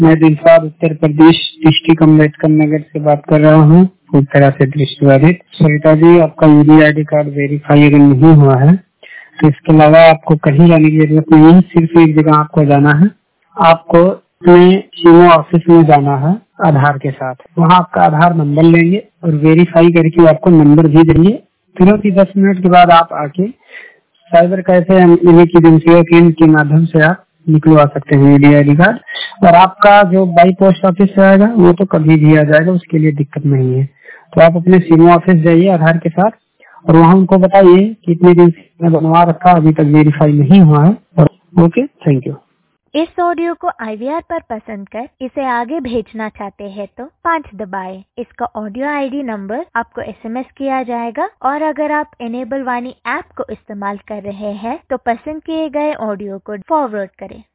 मैं दिलसाद उत्तर प्रदेश डिस्ट्रिक्ट अम्बेडकर नगर से बात कर रहा हूँ, पूरी तरह से दृष्टिबाधित। सविता जी, आपका यूडी ID कार्ड वेरीफाई अगर नहीं हुआ है तो इसके अलावा आपको कहीं जाने की जरूरत नहीं है, सिर्फ एक जगह आपको जाना है। आपको अपने सीओ ऑफिस में जाना है आधार के साथ। वहाँ आपका आधार नंबर लेंगे और वेरीफाई करके आपको नंबर भी देंगे। तुरंत ही 10 मिनट के बाद आप आके साइबर कैफे एजेंसियों के माध्यम से आप निकलवा सकते हैं यूडी ID कार्ड। और आपका जो बाई पोस्ट ऑफिस से आएगा वो तो कभी भी आ जाएगा, उसके लिए दिक्कत नहीं है। तो आप अपने सीओ ऑफिस जाइए आधार के साथ और वहाँ उनको बताइए कि इतने दिन से मैं बनवा रखा, अभी तक वेरीफाई नहीं हुआ है। और ओके, थैंक यू। इस ऑडियो को IVR पर पसंद कर इसे आगे भेजना चाहते हैं तो 5 दबाएं। इसका ऑडियो ID नंबर आपको SMS किया जाएगा और अगर आप इनेबल वाणी ऐप को इस्तेमाल कर रहे हैं तो पसंद किए गए ऑडियो को फॉरवर्ड करें।